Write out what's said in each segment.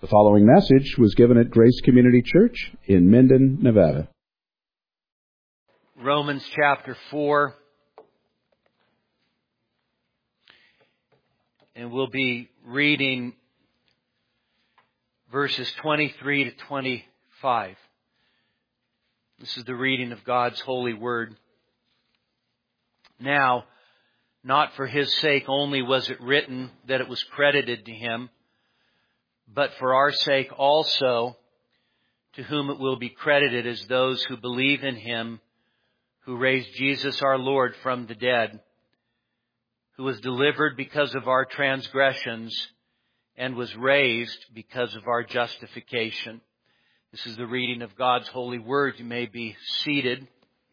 The following message was given at Grace Community Church in Minden, Nevada. Romans chapter 4. And we'll be reading verses 23 to 25. This is the reading of God's holy word. Now, not for his sake only was it written that it was credited to him, but for our sake also, to whom it will be credited as those who believe in him, who raised Jesus our Lord from the dead, who was delivered because of our transgressions and was raised because of our justification. This is the reading of God's holy word. You may be seated.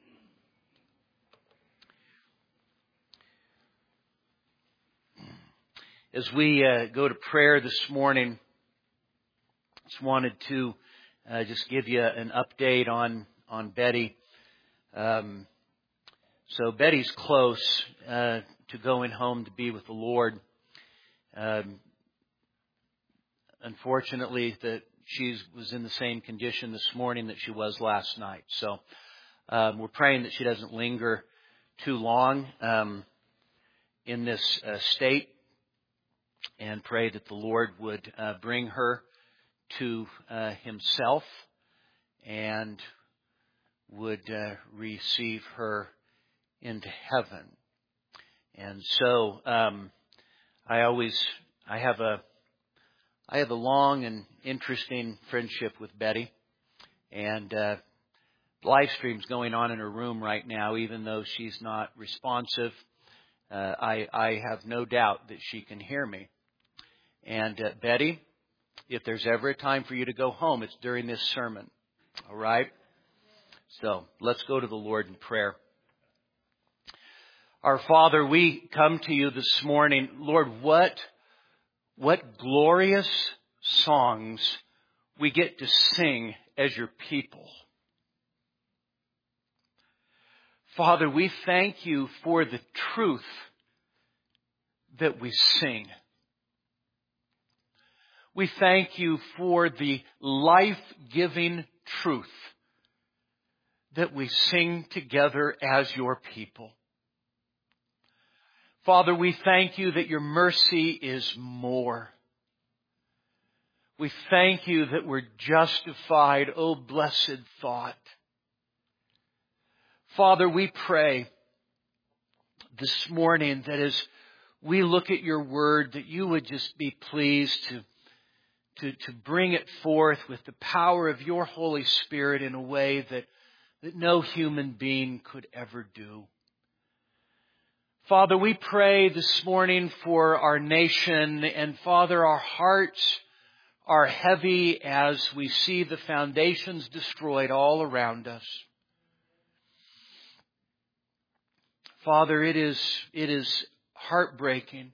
As we go to prayer this morning, just wanted to just give you an update on Betty. So Betty's close to going home to be with the Lord. Unfortunately, that she was in the same condition this morning that she was last night. So we're praying that she doesn't linger too long in this state, and pray that the Lord would bring her to himself and would receive her into heaven. And so I have a long and interesting friendship with Betty, and live stream's going on in her room right now. Even though she's not responsive, I have no doubt that she can hear me. And Betty, if there's ever a time for you to go home, it's during this sermon. All right? So let's go to the Lord in prayer. Our Father, we come to you this morning. Lord, what glorious songs we get to sing as your people. Father, we thank you for the truth that we sing. We thank you for the life-giving truth that we sing together as your people. Father, we thank you that your mercy is more. We thank you that we're justified. Oh, blessed thought. Father, we pray this morning that as we look at your word, that you would just be pleased to bring it forth with the power of your Holy Spirit in a way that no human being could ever do. Father, we pray this morning for our nation, and Father, our hearts are heavy as we see the foundations destroyed all around us. Father, it is heartbreaking.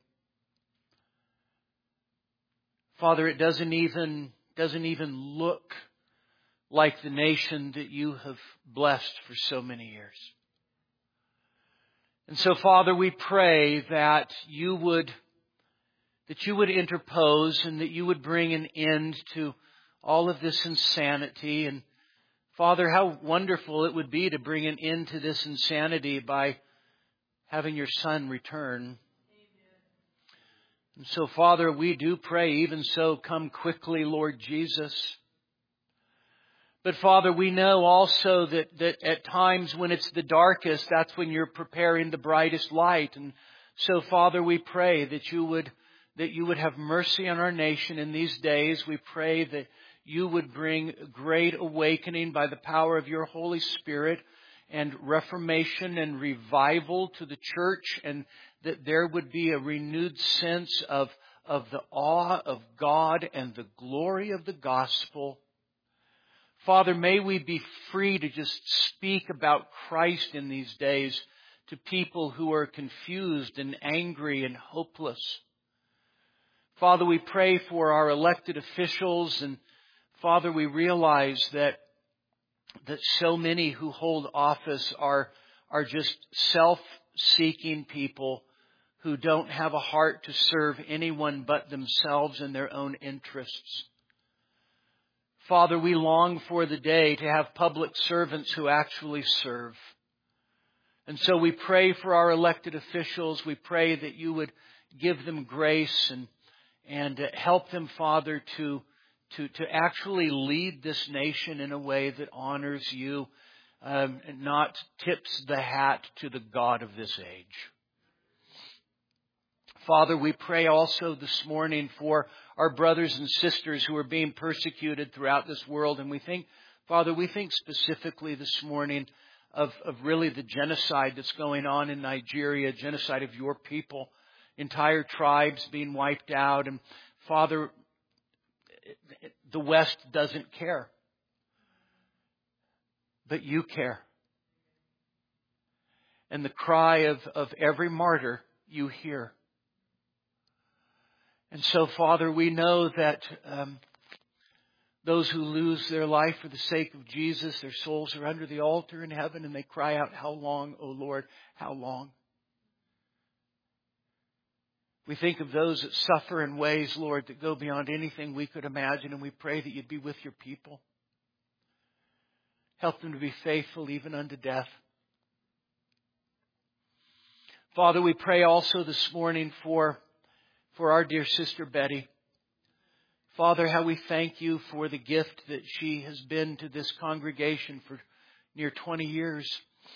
Father, it doesn't even look like the nation that you have blessed for so many years. And so, Father, we pray that you would interpose and that you would bring an end to all of this insanity. And Father, how wonderful it would be to bring an end to this insanity by having your Son return. And so, Father, we do pray, even so, come quickly, Lord Jesus. But, Father, we know also that at times when it's the darkest, that's when you're preparing the brightest light. And so, Father, we pray that you would have mercy on our nation in these days. We pray that you would bring great awakening by the power of your Holy Spirit, and reformation and revival to the church, and that there would be a renewed sense of the awe of God and the glory of the gospel. Father, may we be free to just speak about Christ in these days to people who are confused and angry and hopeless. Father, we pray for our elected officials, and Father, we realize that so many who hold office are just self-seeking people who don't have a heart to serve anyone but themselves and their own interests. Father, we long for the day to have public servants who actually serve. And so we pray for our elected officials. We pray that you would give them grace and help them, Father, to actually lead this nation in a way that honors you, and not tips the hat to the God of this age. Father, we pray also this morning for our brothers and sisters who are being persecuted throughout this world. And we think, Father, specifically this morning of really the genocide that's going on in Nigeria, genocide of your people, entire tribes being wiped out. And Father, the West doesn't care, but you care. And the cry of every martyr you hear. And so, Father, we know that those who lose their life for the sake of Jesus, their souls are under the altar in heaven, and they cry out, "How long, O Lord, how long?" We think of those that suffer in ways, Lord, that go beyond anything we could imagine, and we pray that you'd be with your people. Help them to be faithful even unto death. Father, we pray also this morning for our dear sister Betty. Father, how we thank you for the gift that she has been to this congregation for near 20 years.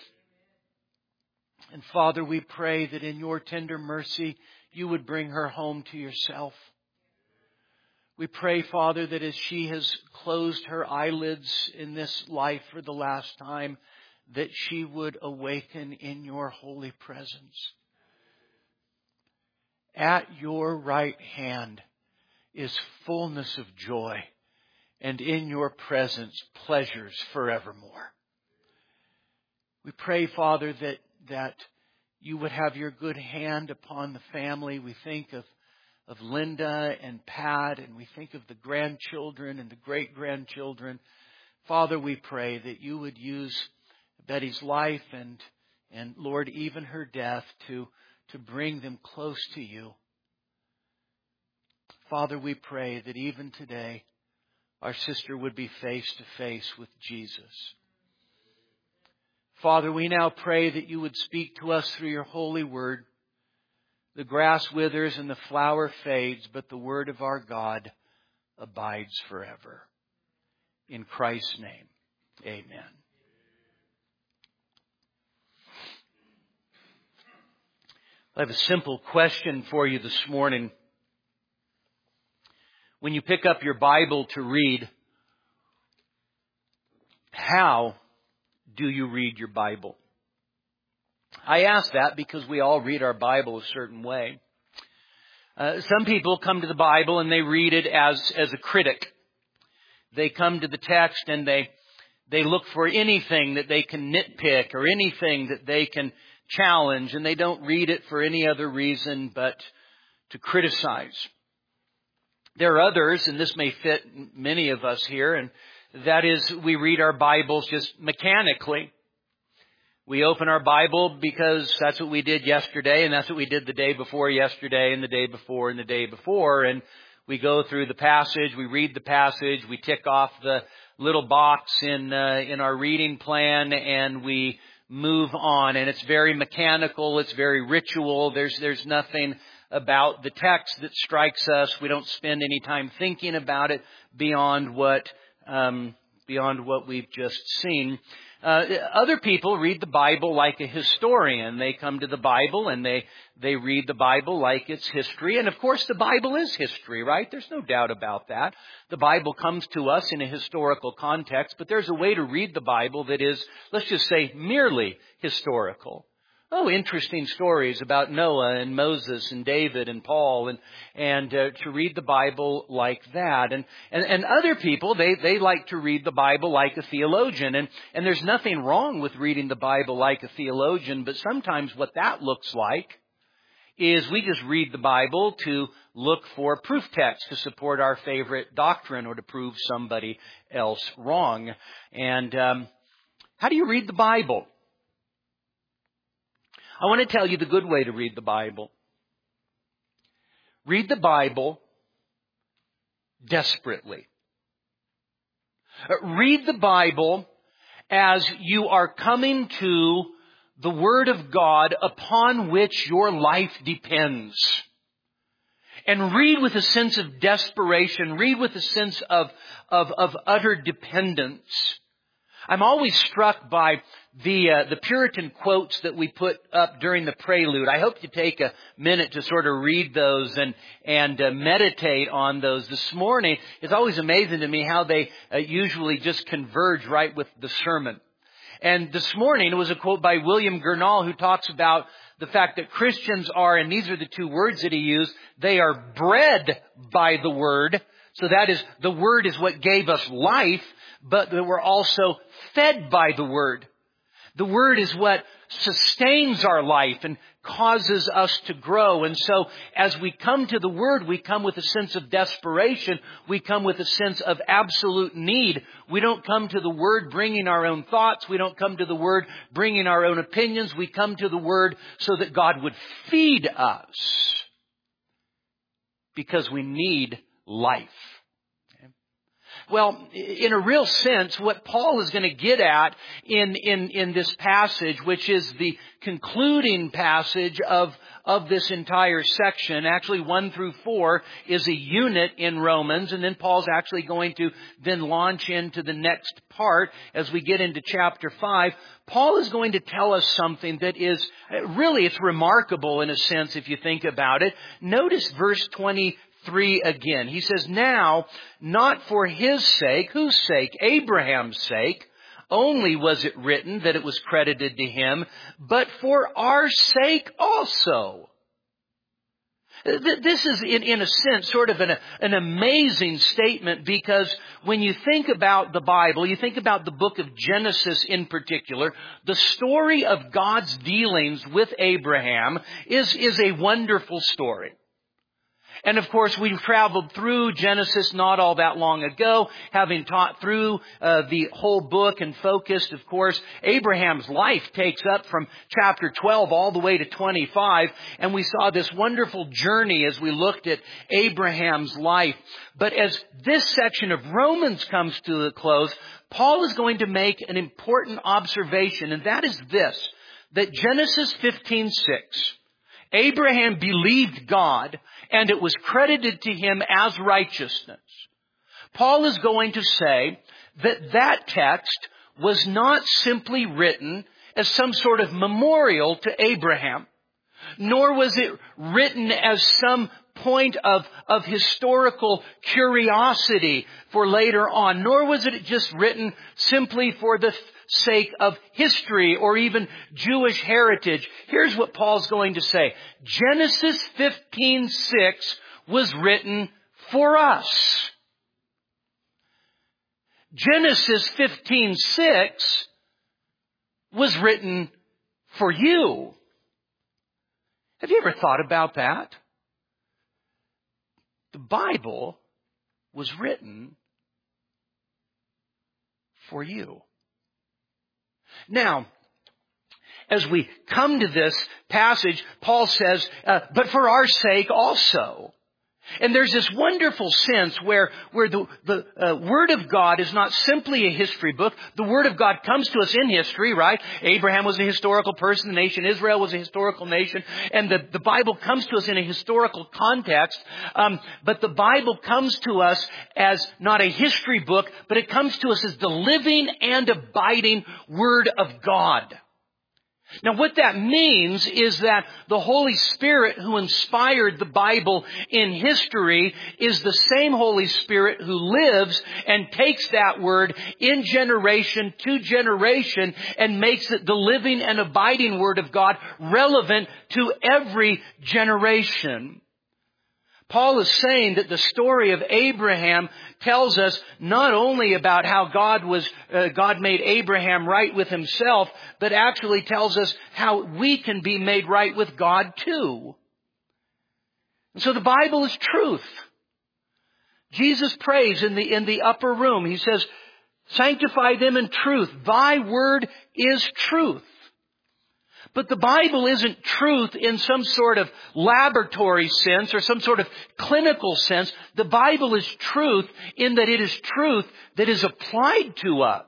And Father, we pray that in your tender mercy, you would bring her home to yourself. We pray, Father, that as she has closed her eyelids in this life for the last time, that she would awaken in your holy presence. At your right hand is fullness of joy, and in your presence pleasures forevermore. We pray, Father, that you would have your good hand upon the family. We think of Linda and Pat, and we think of the grandchildren and the great-grandchildren. Father, we pray that you would use Betty's life and Lord, even her death to bring them close to you. Father, we pray that even today our sister would be face to face with Jesus. Father, we now pray that you would speak to us through your holy word. The grass withers and the flower fades, but the word of our God abides forever. In Christ's name, amen. I have a simple question for you this morning. When you pick up your Bible to read, how do you read your Bible? I ask that because we all read our Bible a certain way. Some people come to the Bible and they read it as a critic. They come to the text and they look for anything that they can nitpick or anything that they can challenge, and they don't read it for any other reason but to criticize. There are others, and this may fit many of us here, and that is we read our Bibles just mechanically. We open our Bible because that's what we did yesterday, and that's what we did the day before yesterday, and the day before, and the day before, and we go through the passage, we read the passage, we tick off the little box in our reading plan, and we move on. And it's very mechanical, it's very ritual. There's nothing about the text that strikes us. We don't spend any time thinking about it beyond what we've just seen. Other people read the Bible like a historian. They come to the Bible and they read the Bible like it's history. And of course the Bible is history, right? There's no doubt about that. The Bible comes to us in a historical context, but there's a way to read the Bible that is, let's just say, merely historical. Oh, interesting stories about Noah and Moses and David and Paul, and to read the Bible like that. And other people, they like to read the Bible like a theologian. And there's nothing wrong with reading the Bible like a theologian, but sometimes what that looks like is we just read the Bible to look for proof text to support our favorite doctrine or to prove somebody else wrong. And how do you read the Bible? I want to tell you the good way to read the Bible. Read the Bible desperately. Read the Bible as you are coming to the Word of God upon which your life depends. And read with a sense of desperation. Read with a sense of utter dependence. I'm always struck by the Puritan quotes that we put up during the prelude. I hope you take a minute to sort of read those and meditate on those. This morning, it's always amazing to me how they usually just converge right with the sermon. And this morning, it was a quote by William Gurnall who talks about the fact that Christians are, and these are the two words that he used, they are bred by the Word. So that is, the Word is what gave us life, but that we're also fed by the Word. The Word is what sustains our life and causes us to grow. And so as we come to the Word, we come with a sense of desperation. We come with a sense of absolute need. We don't come to the Word bringing our own thoughts. We don't come to the Word bringing our own opinions. We come to the Word so that God would feed us because we need life. Well, in a real sense, what Paul is going to get at in this passage, which is the concluding passage of this entire section, actually 1 through 4 is a unit in Romans, and then Paul's actually going to then launch into the next part as we get into chapter 5. Paul is going to tell us something that is, really, it's remarkable in a sense if you think about it. Notice verse 23 again. He says, now, not for his sake, whose sake? Abraham's sake, only was it written that it was credited to him, but for our sake also. This is, in a sense, sort of an amazing statement, because when you think about the Bible, you think about the book of Genesis in particular, the story of God's dealings with Abraham is a wonderful story. And of course, we've traveled through Genesis not all that long ago, having taught through the whole book and focused, of course. Abraham's life takes up from chapter 12 all the way to 25, and we saw this wonderful journey as we looked at Abraham's life. But as this section of Romans comes to a close, Paul is going to make an important observation, and that is this, that Genesis 15:6, Abraham believed God, and it was credited to him as righteousness. Paul is going to say that that text was not simply written as some sort of memorial to Abraham, nor was it written as some point of historical curiosity for later on, nor was it just written simply for the sake of history or even Jewish heritage. Here's what Paul's going to say. Genesis 15:6 was written for us. Genesis 15:6 was written for you. Have you ever thought about that? The Bible was written for you. Now, as we come to this passage, Paul says, but for our sake also. And there's this wonderful sense where the Word of God is not simply a history book. The Word of God comes to us in history, right? Abraham was a historical person. The nation Israel was a historical nation. And the Bible comes to us in a historical context. But the Bible comes to us as not a history book, but it comes to us as the living and abiding Word of God. Now, what that means is that the Holy Spirit who inspired the Bible in history is the same Holy Spirit who lives and takes that word in generation to generation and makes it the living and abiding Word of God relevant to every generation. Paul is saying that the story of Abraham tells us not only about how God made Abraham right with himself, but actually tells us how we can be made right with God too. And so the Bible is truth. Jesus prays in the upper room. He says, "Sanctify them in truth. Thy word is truth." But the Bible isn't truth in some sort of laboratory sense or some sort of clinical sense. The Bible is truth in that it is truth that is applied to us.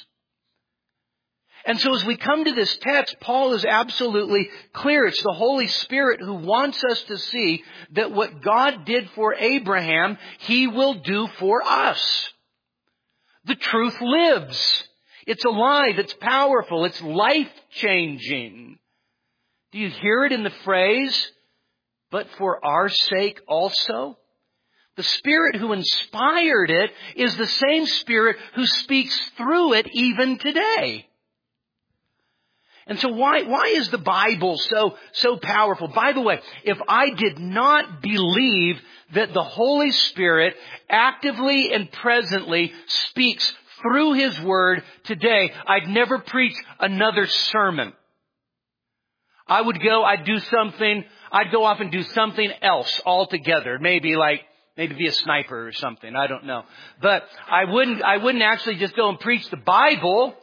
And so as we come to this text, Paul is absolutely clear. It's the Holy Spirit who wants us to see that what God did for Abraham, He will do for us. The truth lives. It's alive. It's powerful. It's life-changing. Do you hear it in the phrase, but for our sake also? The Spirit who inspired it is the same Spirit who speaks through it even today. And so why is the Bible so powerful? By the way, if I did not believe that the Holy Spirit actively and presently speaks through His Word today, I'd never preach another sermon. I'd go off and do something else altogether. Maybe be a sniper or something. I don't know. But I wouldn't actually just go and preach the Bible.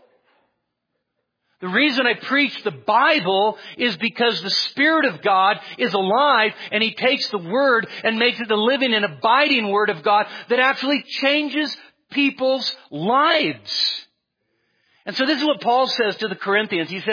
The reason I preach the Bible is because the Spirit of God is alive and He takes the Word and makes it the living and abiding Word of God that actually changes people's lives. And so this is what Paul says to the Corinthians. He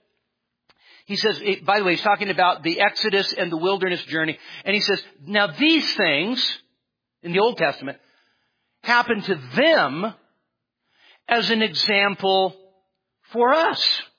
says, by the way, he's talking about the Exodus and the wilderness journey. And he says, now these things in the Old Testament happened to them as an example for us.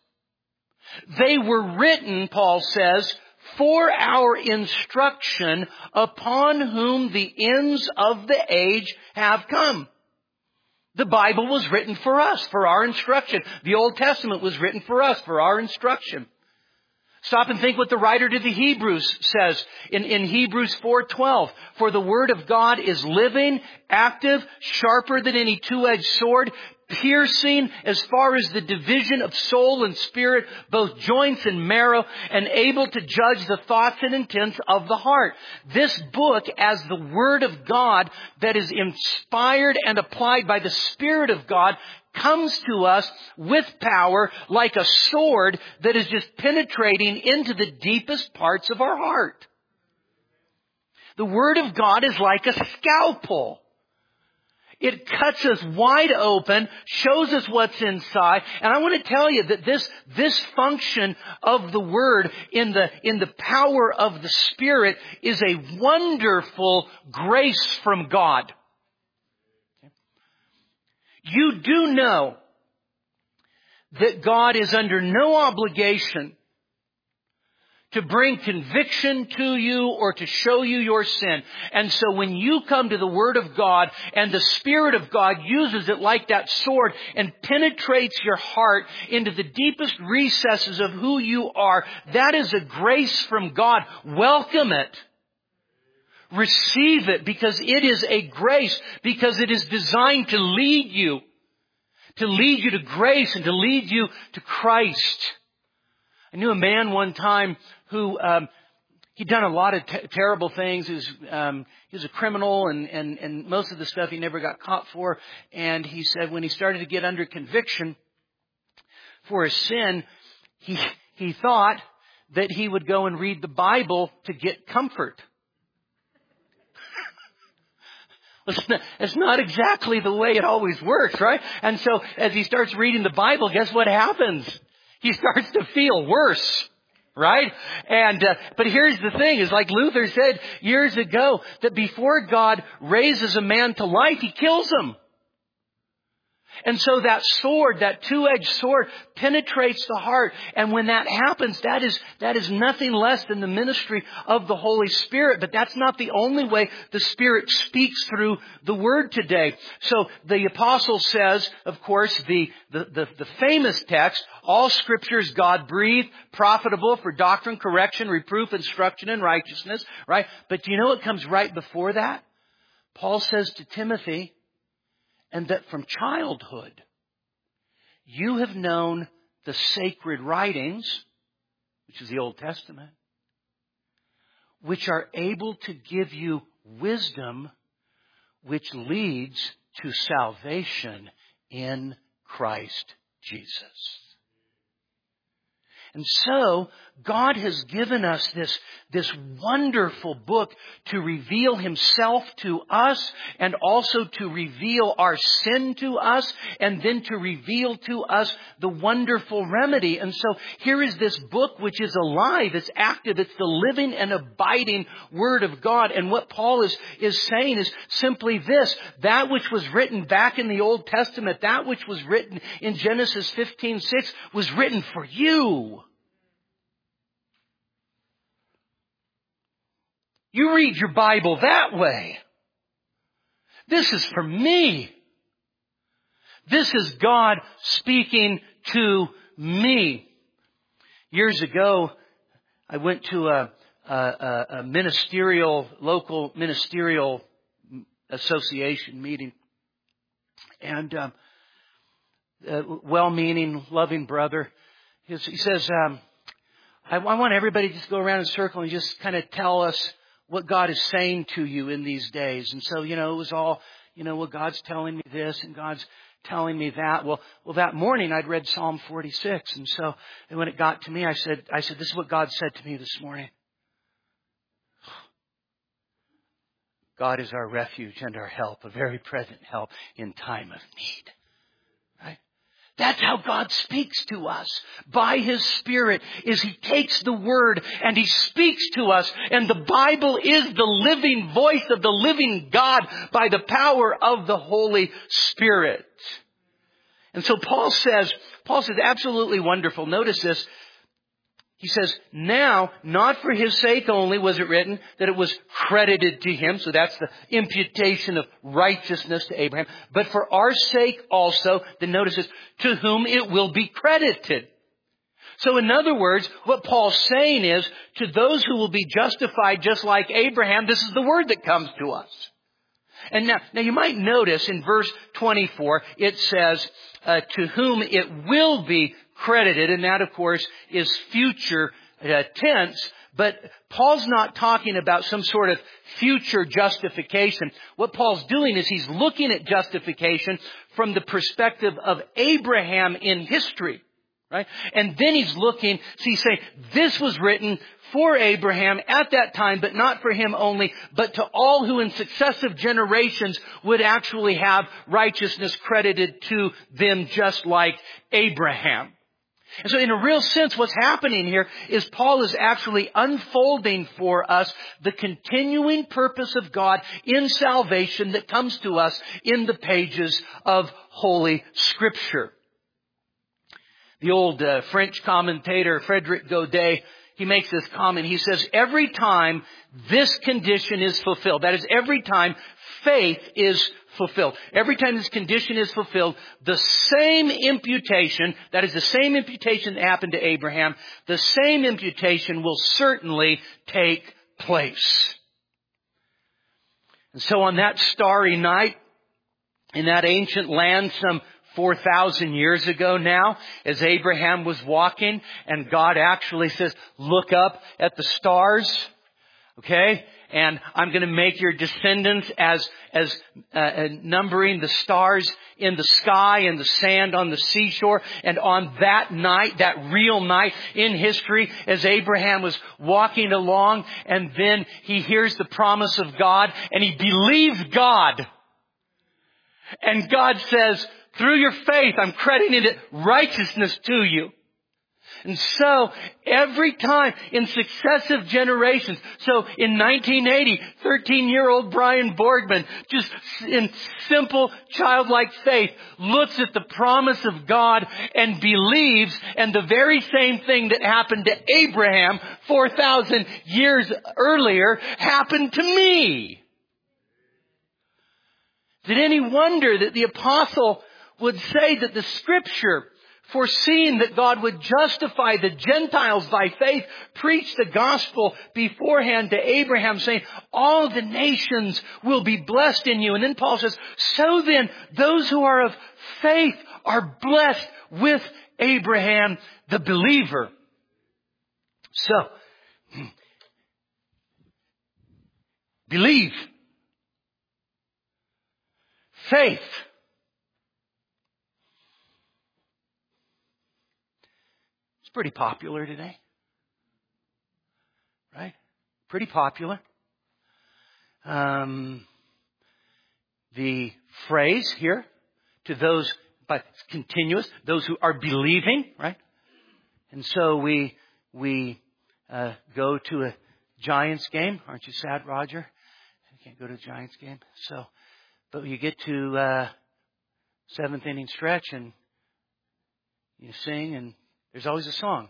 They were written, Paul says, for our instruction, upon whom the ends of the age have come. The Bible was written for us, for our instruction. The Old Testament was written for us, for our instruction. Stop and think what the writer to the Hebrews says in Hebrews 4:12. For the Word of God is living, active, sharper than any two-edged sword, piercing as far as the division of soul and spirit, both joints and marrow, and able to judge the thoughts and intents of the heart. This book, as the Word of God that is inspired and applied by the Spirit of God, comes to us with power like a sword that is just penetrating into the deepest parts of our heart. The Word of God is like a scalpel. It cuts us wide open, shows us what's inside. And I want to tell you that this function of the Word in the power of the Spirit is a wonderful grace from God. You do know that God is under no obligation to bring conviction to you or to show you your sin. And so when you come to the Word of God and the Spirit of God uses it like that sword and penetrates your heart into the deepest recesses of who you are, that is a grace from God. Welcome it. Receive it, because it is a grace, because it is designed to lead you to grace and to lead you to Christ. I knew a man one time who he'd done a lot of terrible things. He was a criminal, and most of the stuff he never got caught for. And he said when he started to get under conviction for his sin, he thought that he would go and read the Bible to get comfort. It's not exactly the way it always works, right? And so as he starts reading the Bible, guess what happens? He starts to feel worse, right? And but here's the thing, is like Luther said years ago, that before God raises a man to life, He kills him. And so that sword, that two-edged sword, penetrates the heart. And when that happens, that is nothing less than the ministry of the Holy Spirit. But that's not the only way the Spirit speaks through the Word today. So the apostle says, of course, the famous text, all Scripture is God-breathed, profitable for doctrine, correction, reproof, instruction, and righteousness, right? But do you know what comes right before that? Paul says to Timothy, and that from childhood you have known the sacred writings, which is the Old Testament, which are able to give you wisdom which leads to salvation in Christ Jesus. And so, God has given us this wonderful book to reveal Himself to us and also to reveal our sin to us and then to reveal to us the wonderful remedy. And so here is this book which is alive, it's active, it's the living and abiding Word of God. And what Paul is saying is simply this: that which was written back in the Old Testament, that which was written in Genesis 15:6 was written for you. You read your Bible that way. This is for me. This is God speaking to me. Years ago, I went to a local ministerial association meeting. And a well-meaning, loving brother, he says, I want everybody to just go around in a circle and just kind of tell us what God is saying to you in these days. And so, it was all, well, God's telling me this and God's telling me that. Well, that morning I'd read Psalm 46. And so when it got to me, I said, this is what God said to me this morning. God is our refuge and our help, a very present help in time of need. Right? That's how God speaks to us by His Spirit, is He takes the Word and He speaks to us. And the Bible is the living voice of the living God by the power of the Holy Spirit. And so Paul says absolutely wonderful. Notice this. He says, now, not for his sake only was it written that it was credited to him. So that's the imputation of righteousness to Abraham. But for our sake also, then notice this, to whom it will be credited. So in other words, what Paul's saying is, to those who will be justified just like Abraham, this is the word that comes to us. And now you might notice in verse 24, it says, to whom it will be credited. And that, of course, is future tense. But Paul's not talking about some sort of future justification. What Paul's doing is he's looking at justification from the perspective of Abraham in history. Right? And then he's saying, this was written for Abraham at that time, but not for him only, but to all who in successive generations would actually have righteousness credited to them just like Abraham. And so in a real sense, what's happening here is Paul is actually unfolding for us the continuing purpose of God in salvation that comes to us in the pages of Holy Scripture. The old French commentator, Frédéric Godet, he makes this comment. He says, every time this condition is fulfilled, that is, every time faith is fulfilled, every time this condition is fulfilled, the same imputation, that is the same imputation that happened to Abraham, the same imputation will certainly take place. And so on that starry night, in that ancient land, some 4,000 years ago now, as Abraham was walking, and God actually says, look up at the stars, okay? And I'm going to make your descendants as numbering the stars in the sky and the sand on the seashore. And on that night, that real night in history, as Abraham was walking along, and then he hears the promise of God, and he believes God. And God says, through your faith, I'm crediting it righteousness to you. And so, every time in successive generations, so in 1980, 13-year-old Brian Borgman, just in simple childlike faith, looks at the promise of God and believes, and the very same thing that happened to Abraham 4,000 years earlier happened to me. Is it any wonder that the apostle would say that the Scripture, foreseeing that God would justify the Gentiles by faith, preached the gospel beforehand to Abraham, saying, all the nations will be blessed in you. And then Paul says, so then, those who are of faith are blessed with Abraham, the believer. So, believe. Faith. pretty popular today. Right? Pretty popular. The phrase here, to those, but continuous, those who are believing, right? And so we go to a Giants game. Aren't you sad, Roger? You can't go to a Giants game. But you get to seventh inning stretch and you sing, and there's always a song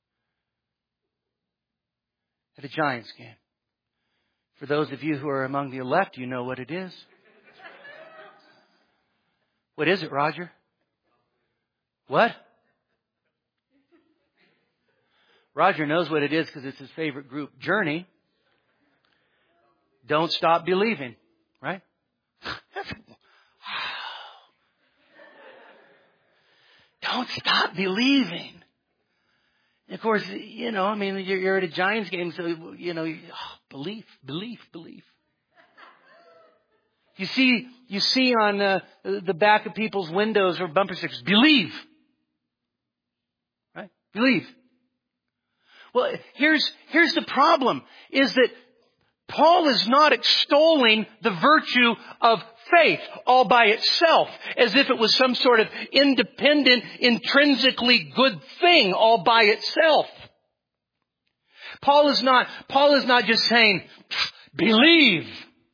at a Giants game. For those of you who are among the elect, you know what it is. What is it, Roger? What? Roger knows what it is because it's his favorite group, Journey. Don't Stop Believing, right? Don't stop believing. And of course, you're at a Giants game, so, belief. You see on the back of people's windows or bumper stickers, believe. Right? Believe. Well, here's the problem, is that Paul is not extolling the virtue of faith all by itself, as if it was some sort of independent, intrinsically good thing all by itself. Paul is not just saying, believe.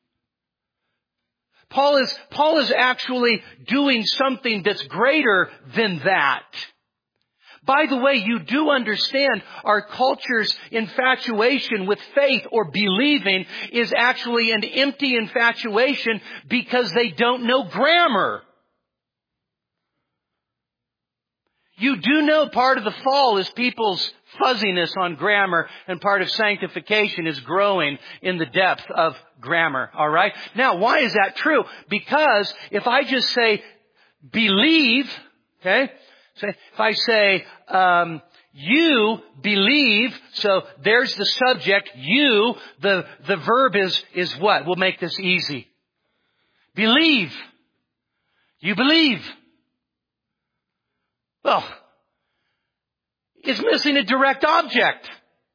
Paul is actually doing something that's greater than that. By the way, you do understand our culture's infatuation with faith or believing is actually an empty infatuation because they don't know grammar. You do know part of the fall is people's fuzziness on grammar, and part of sanctification is growing in the depth of grammar. All right? Now, why is that true? Because if I just say believe, okay? So if I say, you believe, so there's the subject, you, the verb is what? We'll make this easy. Believe. You believe. Well, it's missing a direct object.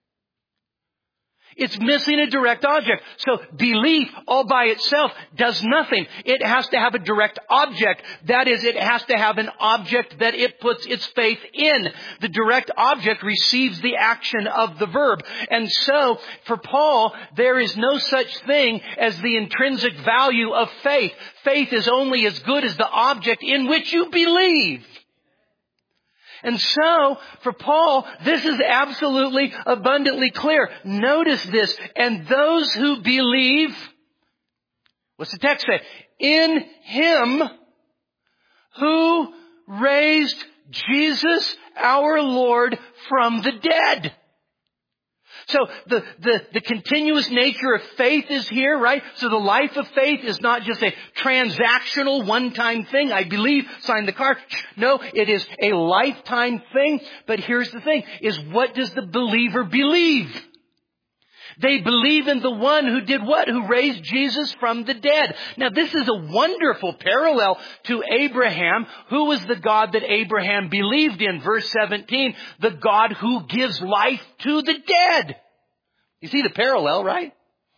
It's missing a direct object. So belief all by itself does nothing. It has to have a direct object. That is, it has to have an object that it puts its faith in. The direct object receives the action of the verb. And so, for Paul, there is no such thing as the intrinsic value of faith. Faith is only as good as the object in which you believe. And so, for Paul, this is absolutely abundantly clear. Notice this. And those who believe, what's the text say? In Him who raised Jesus our Lord from the dead. So the continuous nature of faith is here, right? So the life of faith is not just a transactional one-time thing. I believe, sign the card. No, it is a lifetime thing. But here's the thing, is what does the believer believe? They believe in the one who did what? Who raised Jesus from the dead. Now this is a wonderful parallel to Abraham. Who was the God that Abraham believed in? Verse 17, the God who gives life to the dead. You see the parallel, right?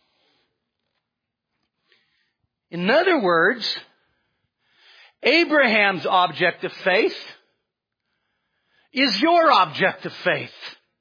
In other words, Abraham's object of faith is your object of faith.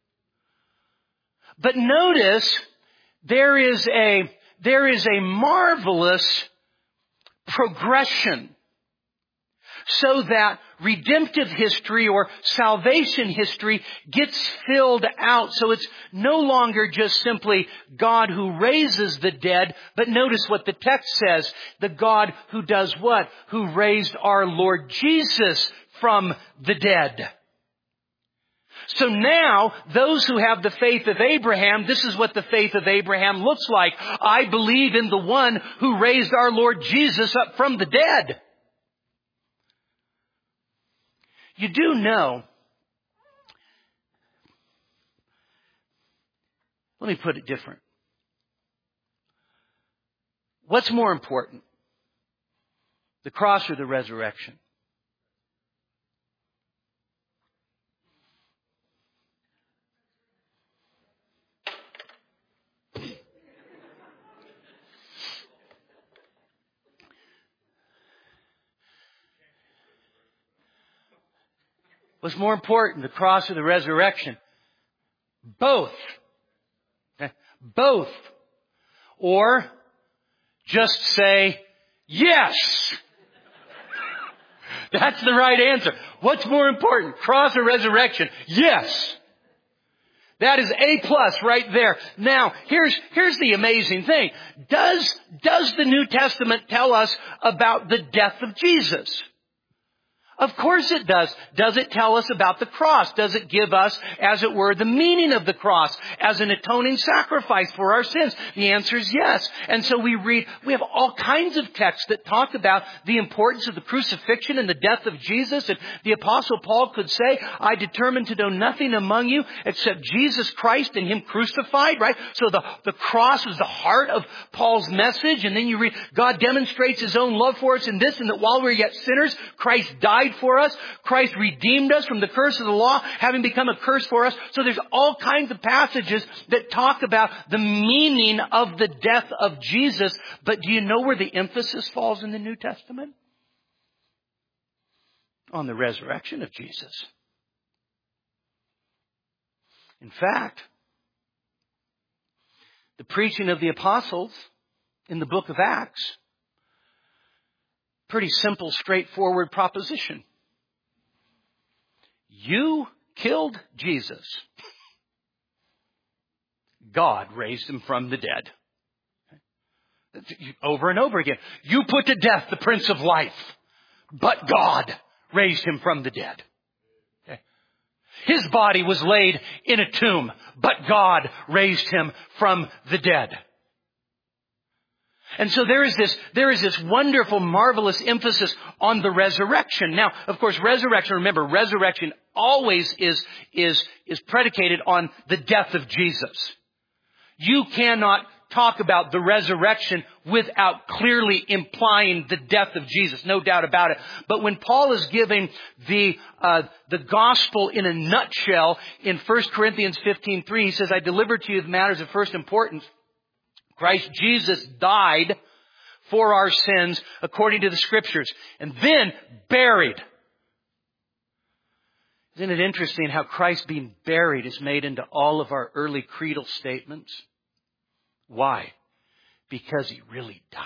But notice, there is a marvelous progression so that redemptive history or salvation history gets filled out. So it's no longer just simply God who raises the dead, but notice what the text says. The God who does what? Who raised our Lord Jesus from the dead. So now, those who have the faith of Abraham, this is what the faith of Abraham looks like. I believe in the one who raised our Lord Jesus up from the dead. You do know, let me put it different. What's more important? The cross or the resurrection? What's more important, the cross or the resurrection? Both. Okay? Both. Or just say, yes. That's the right answer. What's more important, cross or resurrection? Yes. That is A+ right there. Now, here's the amazing thing. Does the New Testament tell us about the death of Jesus? Of course it does. Does it tell us about the cross? Does it give us, as it were, the meaning of the cross as an atoning sacrifice for our sins? The answer is yes. And so we have all kinds of texts that talk about the importance of the crucifixion and the death of Jesus. And the Apostle Paul could say, I determined to know nothing among you except Jesus Christ and Him crucified, right? So the cross was the heart of Paul's message. And then you read, God demonstrates His own love for us in this, and that while we're yet sinners, Christ died for us. Christ redeemed us from the curse of the law, having become a curse for us. So there's all kinds of passages that talk about the meaning of the death of Jesus. But do you know where the emphasis falls in the New Testament? On the resurrection of Jesus. In fact, the preaching of the apostles in the book of Acts, pretty simple, straightforward proposition. You killed Jesus. God raised Him from the dead. Over and over again. You put to death the Prince of Life, but God raised Him from the dead. Okay. His body was laid in a tomb, but God raised Him from the dead. And so there is this wonderful, marvelous emphasis on the resurrection. Now, of course, remember, resurrection always is predicated on the death of Jesus. You cannot talk about the resurrection without clearly implying the death of Jesus. No doubt about it. But when Paul is giving the gospel in a nutshell in 1 Corinthians 15:3, he says, I delivered to you the matters of first importance. Christ Jesus died for our sins according to the Scriptures, and then buried. Isn't it interesting how Christ being buried is made into all of our early creedal statements? Why? Because He really died.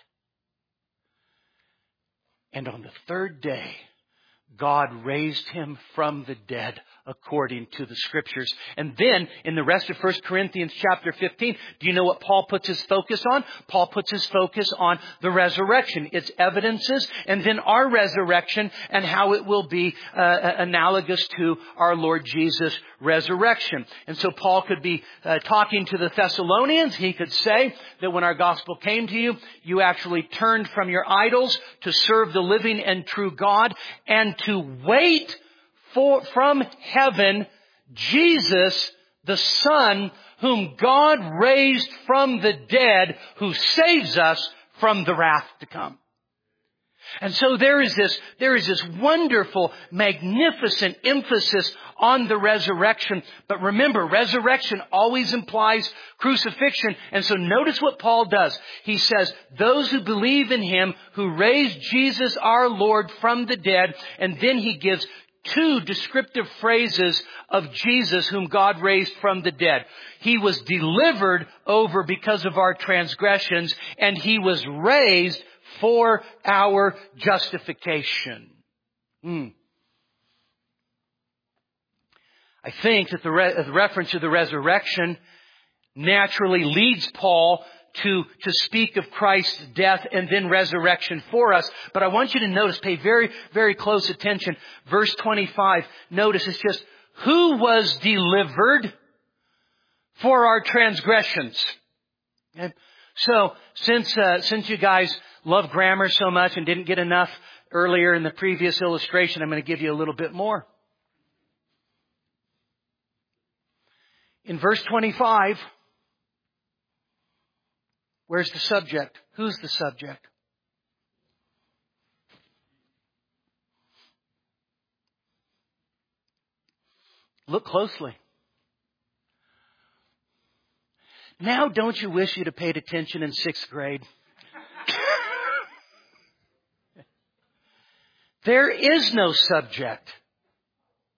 And on the third day, God raised Him from the dead according to the Scriptures. And then in the rest of 1 Corinthians chapter 15, do you know what Paul puts his focus on? Paul puts his focus on the resurrection, its evidences, and then our resurrection and how it will be analogous to our Lord Jesus' resurrection. And so Paul could be talking to the Thessalonians. He could say that when our gospel came to you, you actually turned from your idols to serve the living and true God and to wait from heaven, Jesus, the Son, whom God raised from the dead, who saves us from the wrath to come. And so there is this wonderful, magnificent emphasis on the resurrection. But remember, resurrection always implies crucifixion. And so notice what Paul does. He says, those who believe in Him, who raised Jesus our Lord from the dead, and then he gives two descriptive phrases of Jesus whom God raised from the dead. He was delivered over because of our transgressions, and He was raised for our justification. I think that the reference to the resurrection naturally leads Paul to speak of Christ's death and then resurrection for us. But I want you to notice, pay very, very close attention. Verse 25, notice it's just, who was delivered for our transgressions? Okay? So, since you guys love grammar so much and didn't get enough earlier in the previous illustration, I'm going to give you a little bit more. In verse 25, where's the subject? Who's the subject? Look closely. Now, don't you wish you'd have paid attention in 6th grade? There is no subject.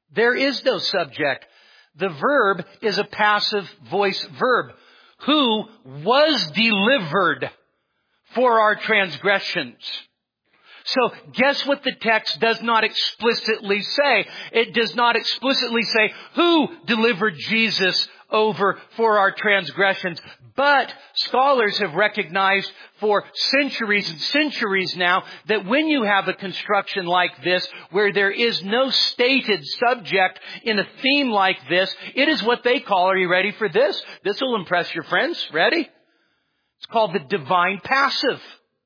There is no subject. The verb is a passive voice verb. Who was delivered for our transgressions. So guess what the text does not explicitly say? It does not explicitly say who delivered Jesus over for our transgressions. But scholars have recognized for centuries and centuries now that when you have a construction like this, where there is no stated subject in a theme like this, it is what they call, are you ready for this? This will impress your friends. Ready? It's called the divine passive.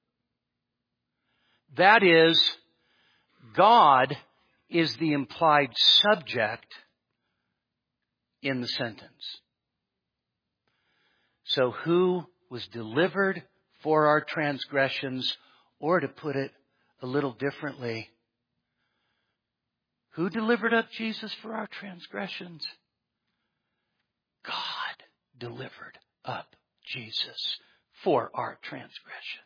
That is, God is the implied subject in the sentence. So who was delivered for our transgressions, or to put it a little differently, who delivered up Jesus for our transgressions? God delivered up Jesus for our transgressions.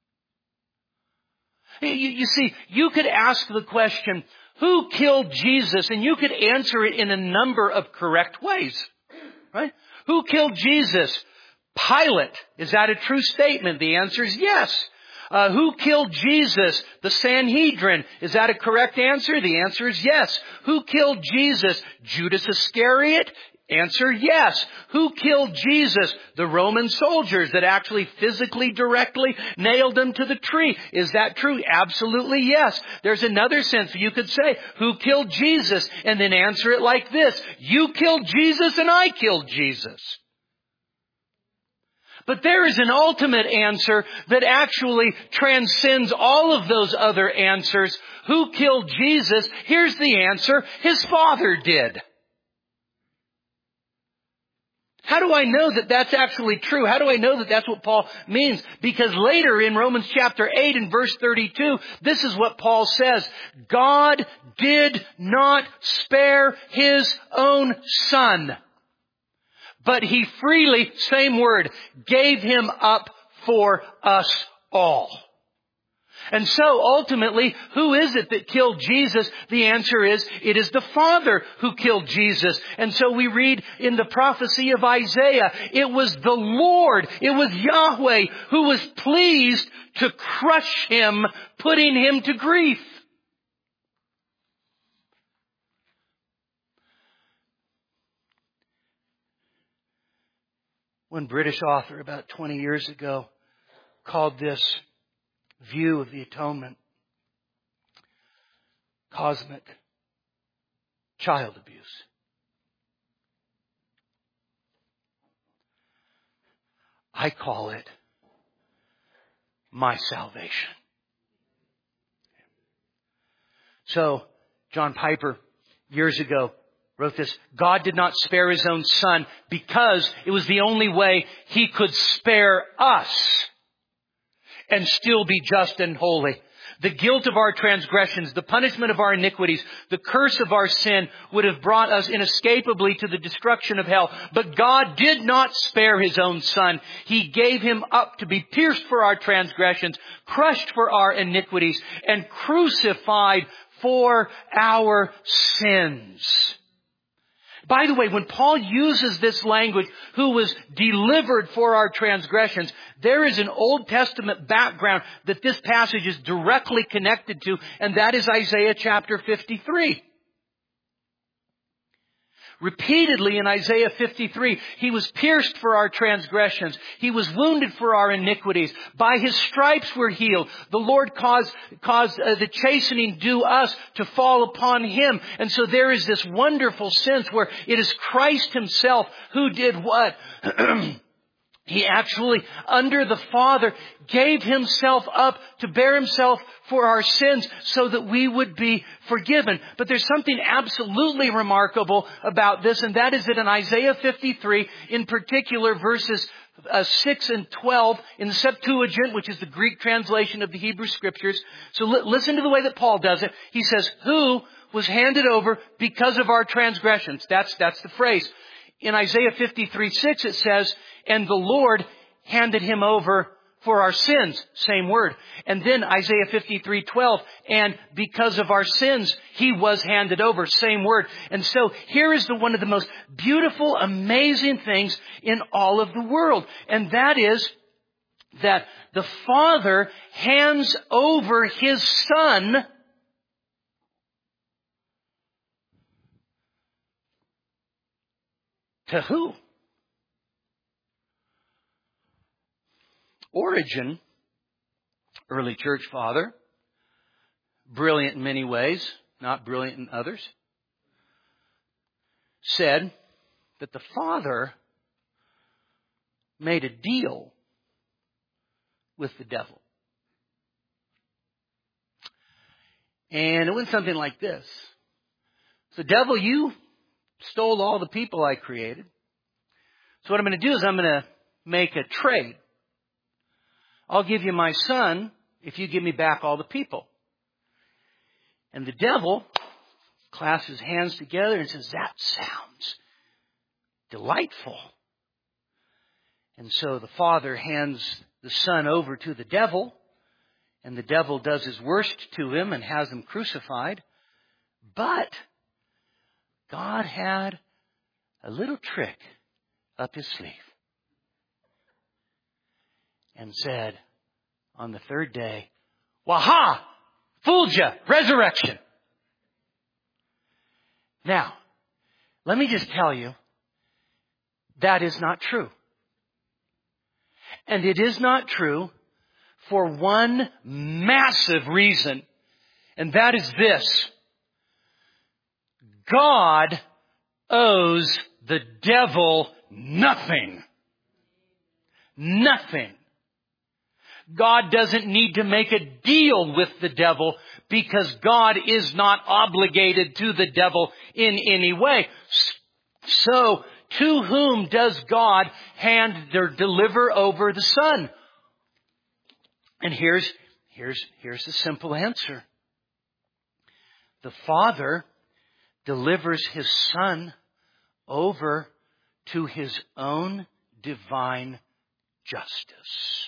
You see, you could ask the question, who killed Jesus? And you could answer it in a number of correct ways. Right? Who killed Jesus? Pilate. Is that a true statement? The answer is yes. Who killed Jesus? The Sanhedrin. Is that a correct answer? The answer is yes. Who killed Jesus? Judas Iscariot? Answer, yes. Who killed Jesus? The Roman soldiers that actually physically directly nailed him to the tree. Is that true? Absolutely yes. There's another sense you could say, who killed Jesus? And then answer it like this. You killed Jesus and I killed Jesus. But there is an ultimate answer that actually transcends all of those other answers. Who killed Jesus? Here's the answer. His Father did. How do I know that that's actually true? How do I know that that's what Paul means? Because later in Romans chapter 8 and verse 32, this is what Paul says. God did not spare His own Son, but He freely, same word, gave Him up for us all. And so ultimately, who is it that killed Jesus? The answer is, it is the Father who killed Jesus. And so we read in the prophecy of Isaiah, it was the Lord, it was Yahweh who was pleased to crush Him, putting Him to grief. One British author about 20 years ago called this view of the atonement cosmic child abuse. I call it my salvation. So, John Piper, years ago, wrote this, God did not spare His own Son because it was the only way He could spare us and still be just and holy. The guilt of our transgressions, the punishment of our iniquities, the curse of our sin would have brought us inescapably to the destruction of hell. But God did not spare His own Son. He gave Him up to be pierced for our transgressions, crushed for our iniquities, and crucified for our sins. By the way, when Paul uses this language, who was delivered for our transgressions, there is an Old Testament background that this passage is directly connected to, and that is Isaiah chapter 53. Repeatedly in Isaiah 53, He was pierced for our transgressions. He was wounded for our iniquities. By His stripes we're healed. The Lord caused the chastening due us to fall upon Him. And so there is this wonderful sense where it is Christ Himself who did what? He actually, under the Father, gave Himself up to bear Himself for our sins so that we would be forgiven. But there's something absolutely remarkable about this, and that is that in Isaiah 53, in particular verses 6 and 12 in the Septuagint, which is the Greek translation of the Hebrew Scriptures. So listen to the way that Paul does it. He says, who was handed over because of our transgressions? That's the phrase. In Isaiah 53:6 it says, and the Lord handed Him over for our sins, same word. And then Isaiah 53:12, and because of our sins, He was handed over, same word. And so here is one of the most beautiful, amazing things in all of the world. And that is that the Father hands over His Son to who? Origen, early church father, brilliant in many ways, not brilliant in others, said that the Father made a deal with the devil. And it went something like this. So, devil, you stole all the people I created. So what I'm going to do is I'm going to make a trade. I'll give you my son if you give me back all the people. And the devil clasps his hands together and says, that sounds delightful. And so the Father hands the Son over to the devil, and the devil does his worst to him and has him crucified. But God had a little trick up His sleeve and said on the third day, waha! Fooled you! Resurrection! Now, let me just tell you, that is not true. And it is not true for one massive reason, and that is this. God owes the devil nothing. Nothing. God doesn't need to make a deal with the devil because God is not obligated to the devil in any way. So, to whom does God hand or deliver over the Son? And here's the simple answer. The Father delivers His Son over to His own divine justice.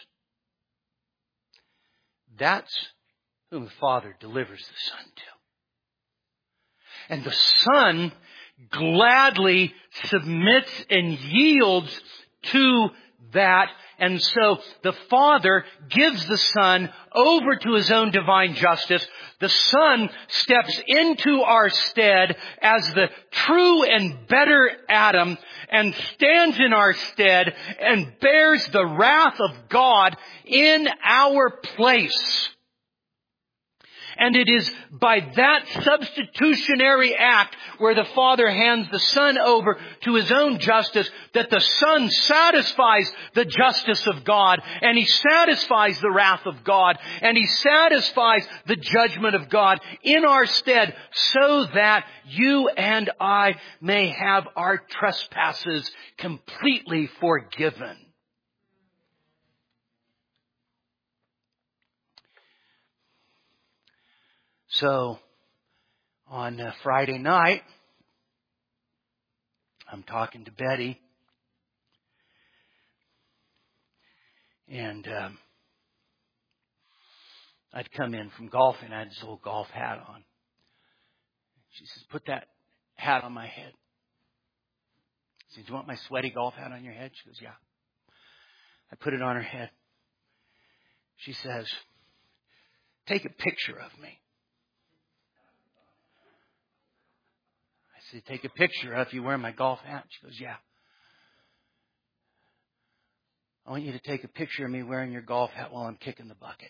That's whom the Father delivers the Son to. And the Son gladly submits and yields to that. And so the Father gives the Son over to His own divine justice. The Son steps into our stead as the true and better Adam and stands in our stead and bears the wrath of God in our place. And it is by that substitutionary act where the Father hands the Son over to His own justice that the Son satisfies the justice of God, and He satisfies the wrath of God, and He satisfies the judgment of God in our stead so that you and I may have our trespasses completely forgiven. So, on Friday night, I'm talking to Betty, and I'd come in from golfing. I had this old golf hat on. She says, put that hat on my head. I said, do you want my sweaty golf hat on your head? She goes, yeah. I put it on her head. She says, take a picture of me. I said, take a picture of you wearing my golf hat. She goes, yeah. I want you to take a picture of me wearing your golf hat while I'm kicking the bucket.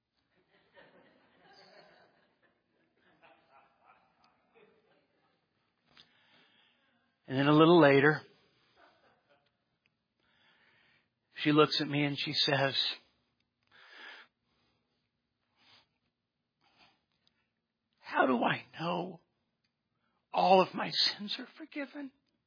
And then a little later, she looks at me and she says, how do I know all of my sins are forgiven?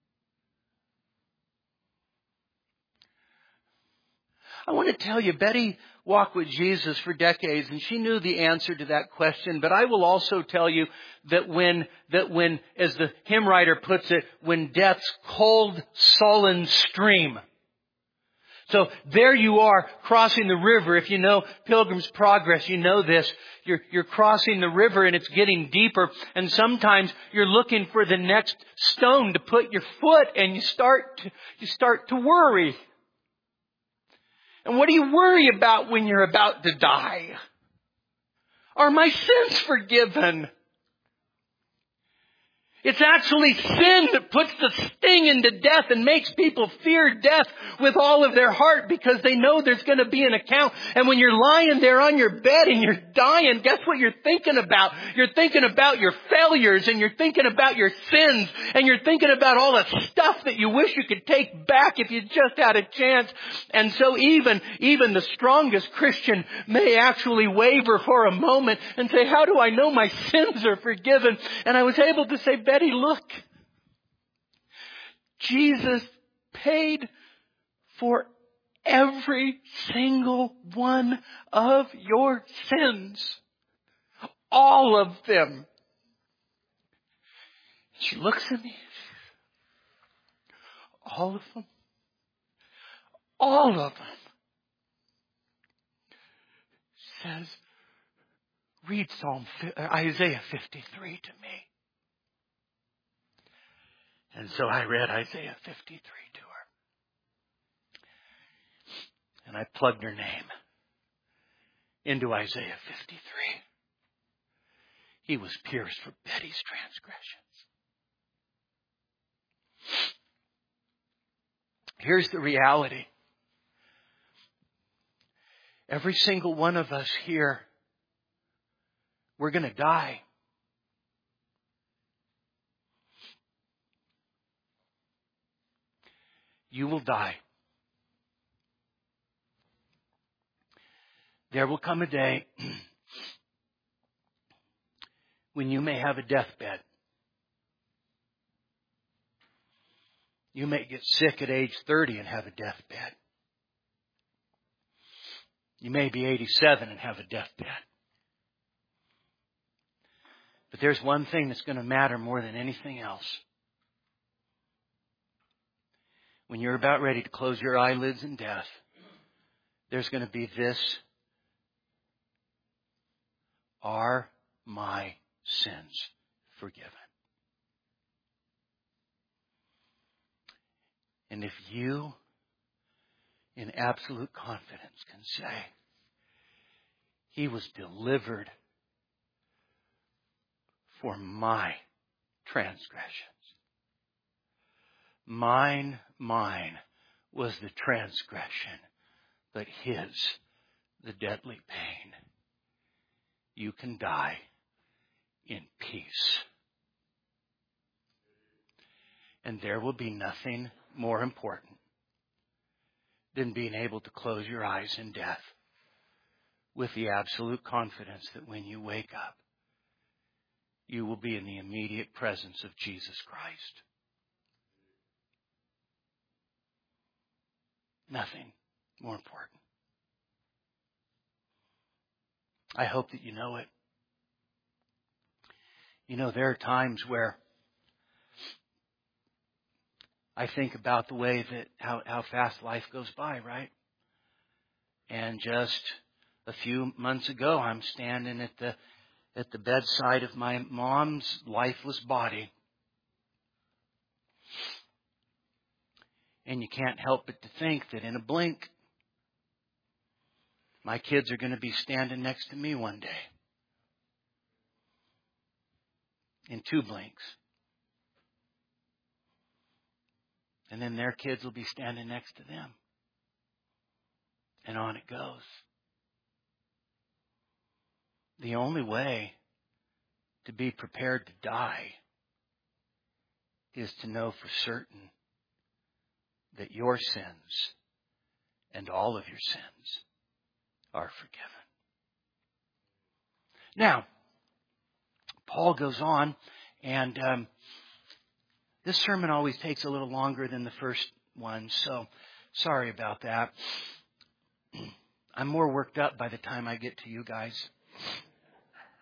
I want to tell you, Betty walked with Jesus for decades, and she knew the answer to that question. But I will also tell you that when, as the hymn writer puts it, when death's cold, sullen stream So there you are crossing the river. If you know Pilgrim's Progress, you know this. You're crossing the river and it's getting deeper. And sometimes you're looking for the next stone to put your foot and you start to worry. And what do you worry about when you're about to die? Are my sins forgiven? It's actually sin that puts the sting into death and makes people fear death with all of their heart because they know there's going to be an account. And when you're lying there on your bed and you're dying, guess what you're thinking about? You're thinking about your failures and you're thinking about your sins and you're thinking about all the stuff that you wish you could take back if you just had a chance. And so even the strongest Christian may actually waver for a moment and say, how do I know my sins are forgiven? And I was able to say, Betty, look, Jesus paid for every single one of your sins. All of them. She looks at me. All of them? All of them. Says, read Isaiah 53 to me. And so I read Isaiah 53 to her. And I plugged her name into Isaiah 53. He was pierced for Betty's transgressions. Here's the reality. Every single one of us here, we're going to die. You will die. There will come a day when you may have a deathbed. You may get sick at age 30 and have a deathbed. You may be 87 and have a deathbed. But there's one thing that's going to matter more than anything else. When you're about ready to close your eyelids in death, there's going to be this. Are my sins forgiven? And if you, in absolute confidence, can say, He was delivered for my transgressions. Mine was the transgression, but His, the deadly pain. You can die in peace. And there will be nothing more important than being able to close your eyes in death with the absolute confidence that when you wake up, you will be in the immediate presence of Jesus Christ. Nothing more important. I hope that you know it. You know, there are times where I think about the way that how fast life goes by, right? And just a few months ago, I'm standing at the bedside of my mom's lifeless body. And you can't help but to think that in a blink, my kids are going to be standing next to me one day. In 2 blinks. And then their kids will be standing next to them. And on it goes. The only way to be prepared to die is to know for certain that your sins and all of your sins are forgiven. Now, Paul goes on, and this sermon always takes a little longer than the first one, so sorry about that. I'm more worked up by the time I get to you guys.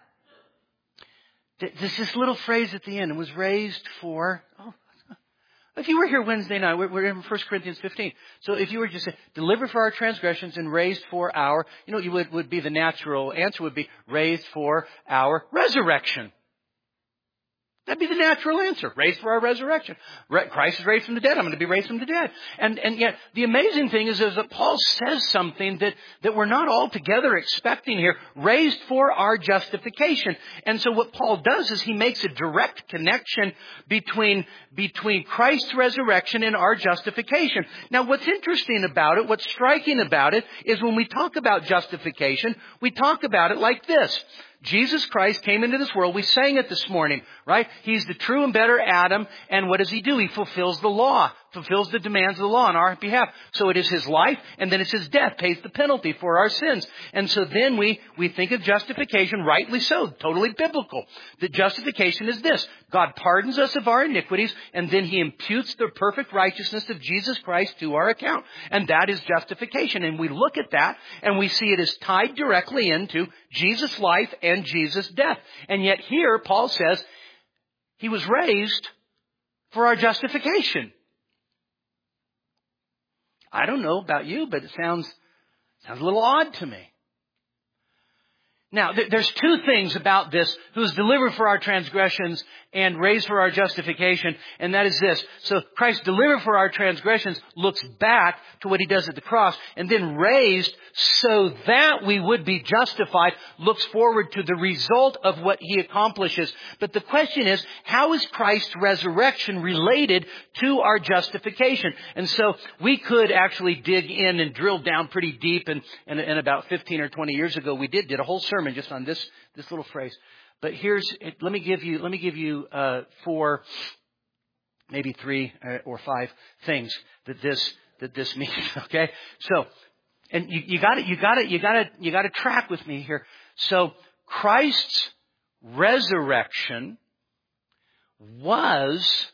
This little phrase at the end, it was raised for If you were here Wednesday night, we're in 1 Corinthians 15. So if you were just say, delivered for our transgressions and raised for our, you would be the natural answer would be raised for our resurrection. That'd be the natural answer. Raised for our resurrection. Christ is raised from the dead. I'm going to be raised from the dead. And yet the amazing thing is that Paul says something that we're not altogether expecting here. Raised for our justification. And so what Paul does is he makes a direct connection between Christ's resurrection and our justification. Now what's interesting about it, what's striking about it, is when we talk about justification, we talk about it like this. Jesus Christ came into this world. We sang it this morning, right? He's the true and better Adam. And what does he do? He fulfills the law, fulfills the demands of the law on our behalf. So it is his life, and then it's his death, pays the penalty for our sins. And so then we think of justification, rightly so, totally biblical. The justification is this. God pardons us of our iniquities, and then he imputes the perfect righteousness of Jesus Christ to our account. And that is justification. And we look at that, and we see it is tied directly into Jesus' life and Jesus' death. And yet here, Paul says, he was raised for our justification. I don't know about you, but it sounds a little odd to me. Now, there's two things about this, who is delivered for our transgressions and raised for our justification, and that is this. So Christ delivered for our transgressions looks back to what he does at the cross, and then raised so that we would be justified looks forward to the result of what he accomplishes. But the question is, how is Christ's resurrection related to our justification? And so we could actually dig in and drill down pretty deep, and about 15 or 20 years ago we did a whole sermon just on this little phrase. But let me give you 4, maybe 3 or 5 things that this means. Okay, so and you got to track with me here. So Christ's resurrection was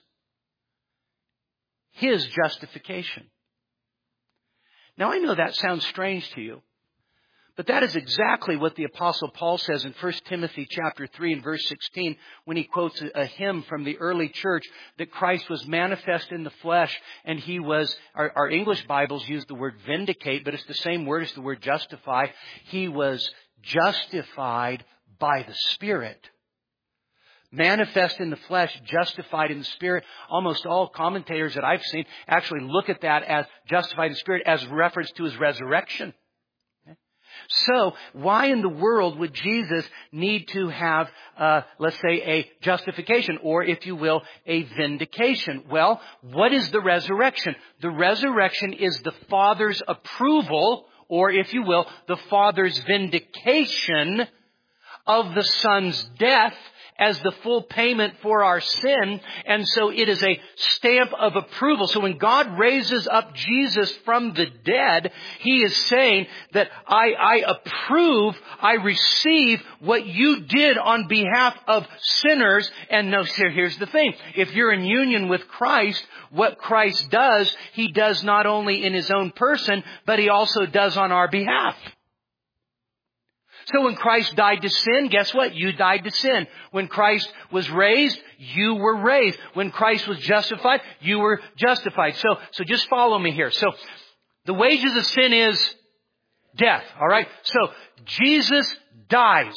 his justification. Now I know that sounds strange to you. But that is exactly what the Apostle Paul says in 1 Timothy chapter 3 and verse 16 when he quotes a hymn from the early church that Christ was manifest in the flesh, and he was, our English Bibles use the word vindicate, but it's the same word as the word justify. He was justified by the Spirit. Manifest in the flesh, justified in the Spirit. Almost all commentators that I've seen actually look at that as justified in the Spirit as reference to his resurrection. So, why in the world would Jesus need to have, let's say, a justification, or if you will, a vindication? Well, what is the resurrection? The resurrection is the Father's approval, or if you will, the Father's vindication of the Son's death as the full payment for our sin. And so it is a stamp of approval. So when God raises up Jesus from the dead, he is saying that I approve, I receive what you did on behalf of sinners. And no, here's the thing. If you're in union with Christ, what Christ does, he does not only in his own person, but he also does on our behalf. So when Christ died to sin, guess what? You died to sin. When Christ was raised, you were raised. When Christ was justified, you were justified. So just follow me here. So the wages of sin is death. All right. So Jesus dies,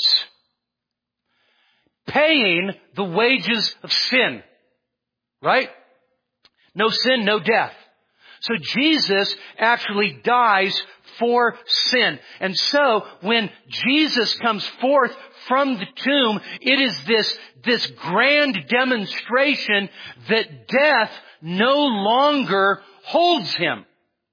paying the wages of sin. Right? No sin, no death. So Jesus actually dies for sin. And so when Jesus comes forth from the tomb, it is this grand demonstration that death no longer holds him.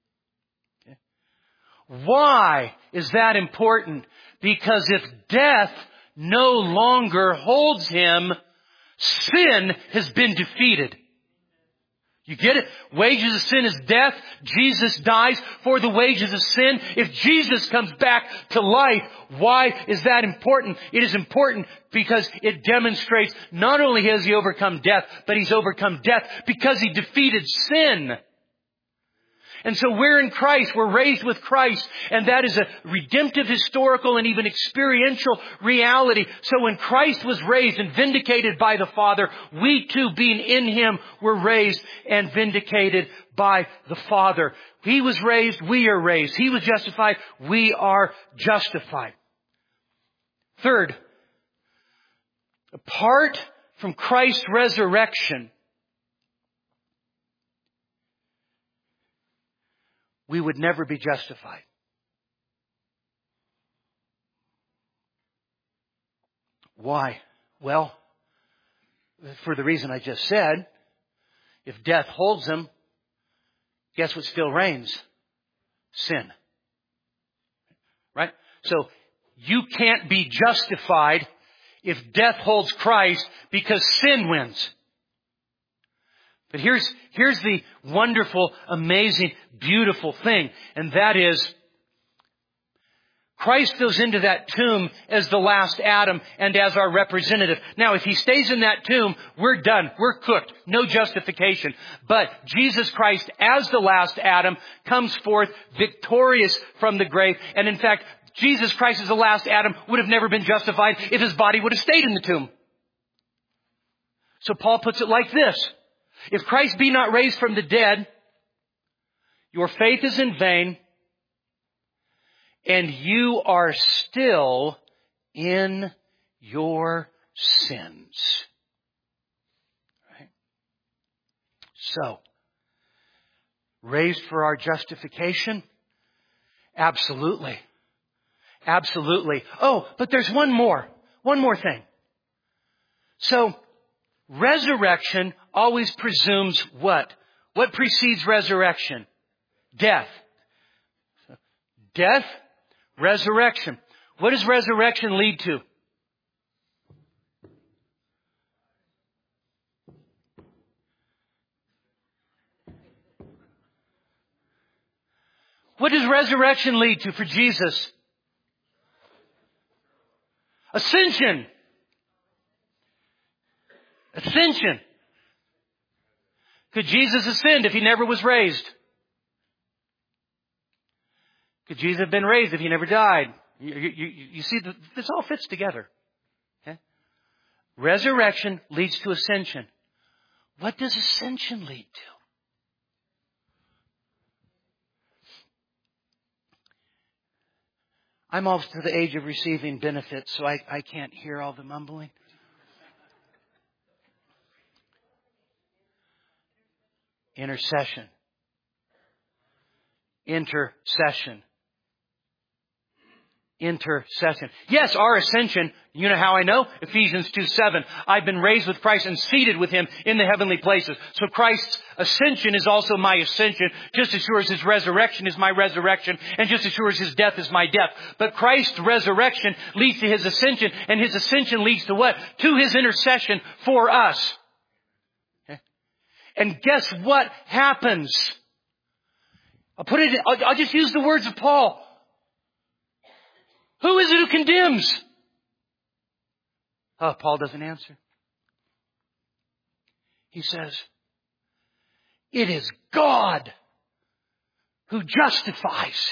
Why is that important? Because if death no longer holds him, sin has been defeated. You get it? Wages of sin is death. Jesus dies for the wages of sin. If Jesus comes back to life, why is that important? It is important because it demonstrates not only has he overcome death, but he's overcome death because he defeated sin. And so we're in Christ. We're raised with Christ. And that is a redemptive, historical, and even experiential reality. So when Christ was raised and vindicated by the Father, we too, being in Him, were raised and vindicated by the Father. He was raised, we are raised. He was justified, we are justified. Third, apart from Christ's resurrection, we would never be justified. Why? Well, for the reason I just said, if death holds them, guess what still reigns? Sin. Right? So you can't be justified if death holds Christ because sin wins. But here's the wonderful, amazing, beautiful thing. And that is, Christ goes into that tomb as the last Adam and as our representative. Now, if He stays in that tomb, we're done. We're cooked. No justification. But Jesus Christ, as the last Adam, comes forth victorious from the grave. And in fact, Jesus Christ as the last Adam would have never been justified if His body would have stayed in the tomb. So Paul puts it like this. If Christ be not raised from the dead, your faith is in vain, and you are still in your sins. Right? So, raised for our justification? Absolutely. Absolutely. Oh, but there's one more thing. So, resurrection always presumes what? What precedes resurrection? Death. Death, resurrection. What does resurrection lead to? What does resurrection lead to for Jesus? Ascension. Ascension. Could Jesus ascend if He never was raised? Could Jesus have been raised if He never died? You see, this all fits together. Okay? Resurrection leads to ascension. What does ascension lead to? I'm almost to the age of receiving benefits, so I can't hear all the mumbling. Intercession. Intercession. Intercession. Yes, our ascension. You know how I know? Ephesians 2:7. I've been raised with Christ and seated with Him in the heavenly places. So Christ's ascension is also my ascension, just as sure as His resurrection is my resurrection, and just as sure as His death is my death. But Christ's resurrection leads to His ascension, and His ascension leads to what? To His intercession for us. Okay? And guess what happens? I'll just use the words of Paul. Who is it who condemns? Oh, Paul doesn't answer. He says, it is God who justifies.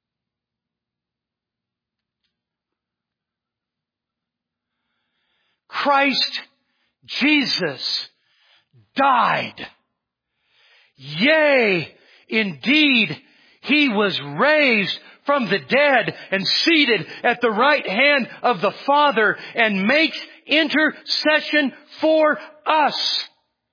Christ Jesus died. Yea, indeed, He was raised from the dead and seated at the right hand of the Father and makes intercession for us.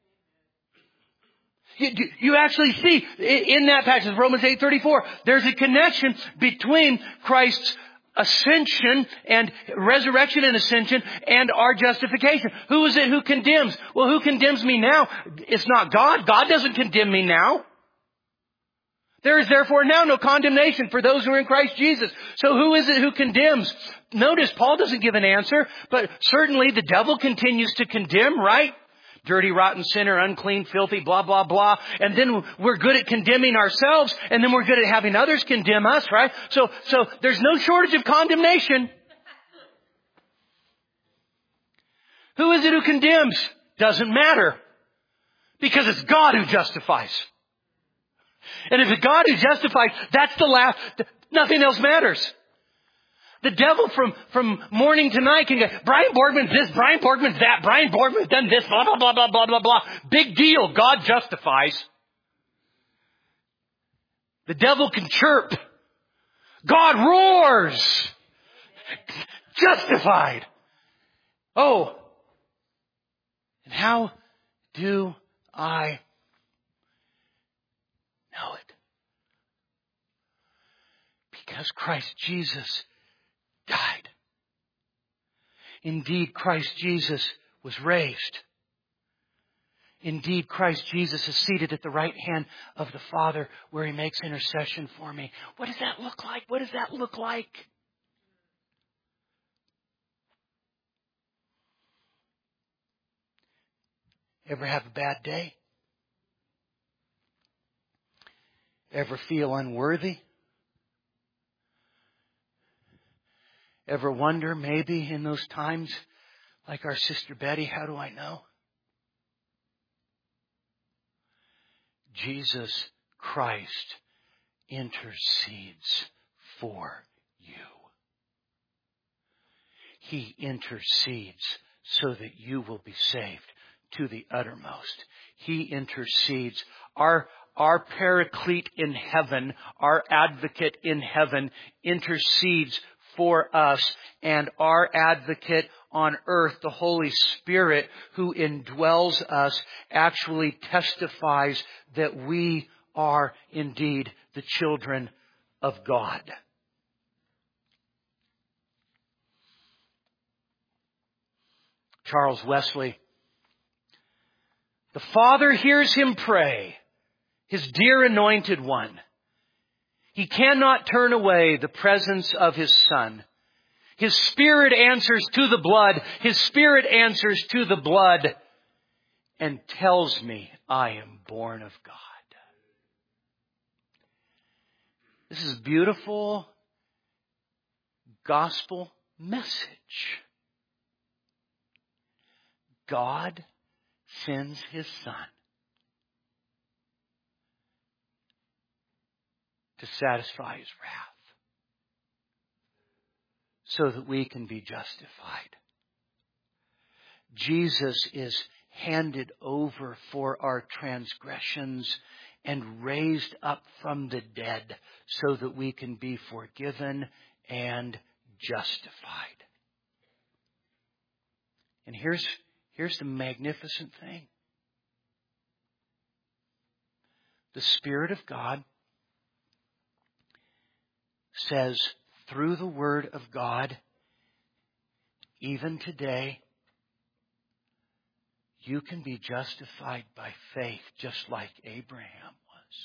You actually see in that passage, Romans 8:34, there's a connection between Christ's ascension and resurrection and ascension and our justification. Who is it who condemns? Well, who condemns me now? It's not God. God doesn't condemn me now. There is therefore now no condemnation for those who are in Christ Jesus. So who is it who condemns? Notice Paul doesn't give an answer, but certainly the devil continues to condemn, right? Dirty, rotten sinner, unclean, filthy, blah, blah, blah. And then we're good at condemning ourselves, and then we're good at having others condemn us, right? So there's no shortage of condemnation. Who is it who condemns? Doesn't matter. Because it's God who justifies. And if it's God who justifies, that's the last. Nothing else matters. The devil from morning to night can go, Brian Borgman's this, Brian Borgman's that, Brian Borgman's done this, blah, blah, blah, blah, blah, blah, blah. Big deal. God justifies. The devil can chirp. God roars. Justified. Oh. And how do I know it? Because Christ Jesus died. Indeed, Christ Jesus was raised. Indeed, Christ Jesus is seated at the right hand of the Father where He makes intercession for me. What does that look like? What does that look like? Ever have a bad day? Ever feel unworthy? Ever wonder maybe in those times, like our sister Betty, how do I know? Jesus Christ intercedes for you. He intercedes so that you will be saved to the uttermost. He intercedes. Our paraclete in heaven, our advocate in heaven, intercedes for us, and our advocate on earth, the Holy Spirit who indwells us, actually testifies that we are indeed the children of God. Charles Wesley, the Father hears him pray, His dear anointed one. He cannot turn away the presence of His Son. His Spirit answers to the blood. His Spirit answers to the blood and tells me I am born of God. This is beautiful gospel message. God sends His Son to satisfy His wrath so that we can be justified. Jesus is handed over for our transgressions and raised up from the dead so that we can be forgiven and justified. And here's the magnificent thing. The Spirit of God says through the Word of God, even today, you can be justified by faith just like Abraham was.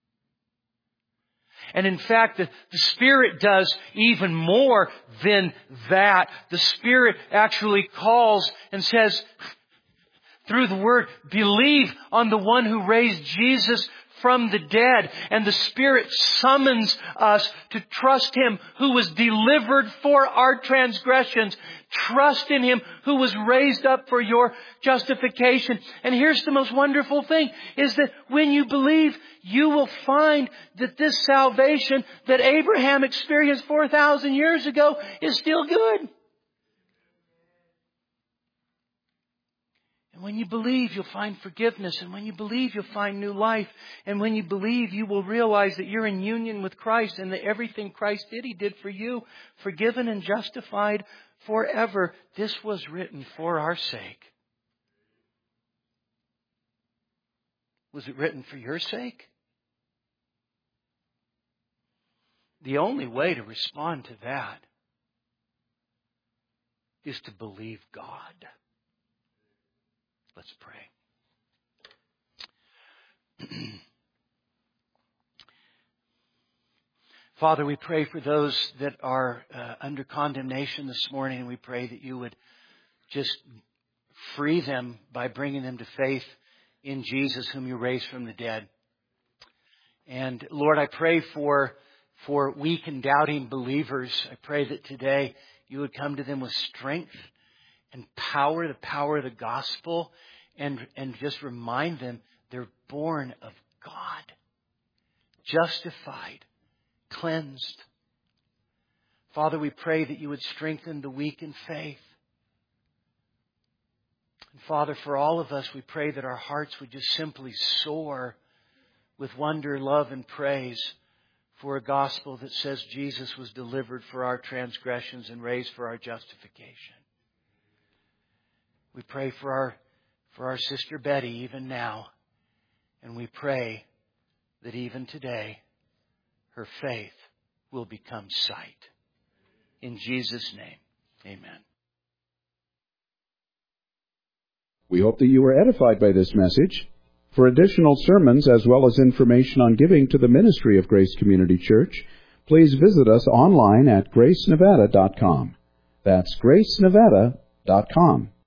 And in fact, the Spirit does even more than that. The Spirit actually calls and says, through the Word, believe on the one who raised Jesus from the dead. And the Spirit summons us to trust Him who was delivered for our transgressions. Trust in Him who was raised up for your justification. And here's the most wonderful thing, is that when you believe, you will find that this salvation that Abraham experienced 4,000 years ago is still good. And when you believe, you'll find forgiveness. And when you believe, you'll find new life. And when you believe, you will realize that you're in union with Christ and that everything Christ did, He did for you, forgiven and justified forever. This was written for our sake. Was it written for your sake? The only way to respond to that is to believe God. Let's pray. Father, we pray for those that are under condemnation this morning, and we pray that you would just free them by bringing them to faith in Jesus, whom you raised from the dead. And Lord, I pray for weak and doubting believers. I pray that today you would come to them with strength and power, the power of the gospel, and just remind them they're born of God. justified, cleansed. Father, we pray that you would strengthen the weak in faith. And Father, for all of us, we pray that our hearts would just simply soar with wonder, love, and praise for a gospel that says Jesus was delivered for our transgressions and raised for our justification. We pray for our sister Betty even now. And we pray that even today, her faith will become sight. In Jesus' name, amen. We hope that you were edified by this message. For additional sermons as well as information on giving to the ministry of Grace Community Church, please visit us online at gracenevada.com. That's gracenevada.com.